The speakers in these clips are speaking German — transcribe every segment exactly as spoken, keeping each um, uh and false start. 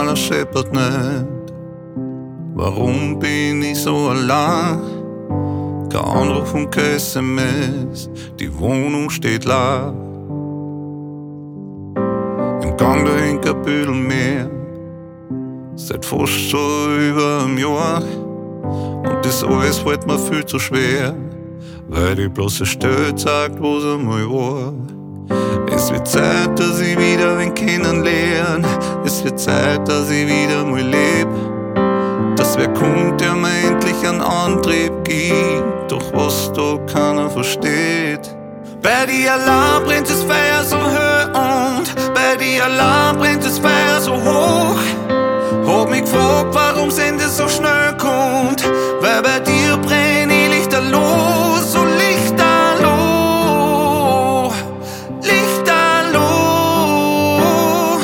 alles scheppert nicht. Warum bin ich so allein? Kein Anruf und kein S M S, die Wohnung steht leer. Im Gang da hängt ein Büdel mehr, seit fast schon über einem Jahr. Und das alles fällt mir viel zu schwer, weil die bloße Stelle zeigt, wo's einmal war. Es wird Zeit, dass ich wieder wen kennenlerne. Es wird Zeit, dass ich wieder mal leb. Dass wer kommt, der mir endlich einen Antrieb gibt. Doch was da keiner versteht. Bei dir allein brennt das Feuer so hoch und bei dir allein brennt das Feuer so hoch. Hab mich gefragt, warum sind es so schnell kommt. Weil bei dir brenn ich lichterloh, so lichterloh, lichterloh,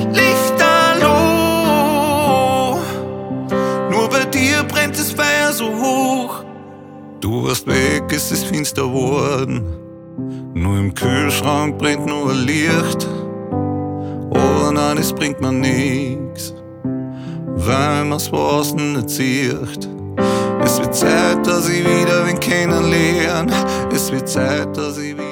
lichterloh. Nur bei dir brennt das Feuer so hoch. Du warst weg, es ist finster worden. Nur im Kühlschrank brennt nur ein Licht. Oh nein, es bringt mir nix, weil man's von außen nicht sieht. Es wird Zeit, dass ich wieder wen kennenlerne. Es wird Zeit, dass ich wieder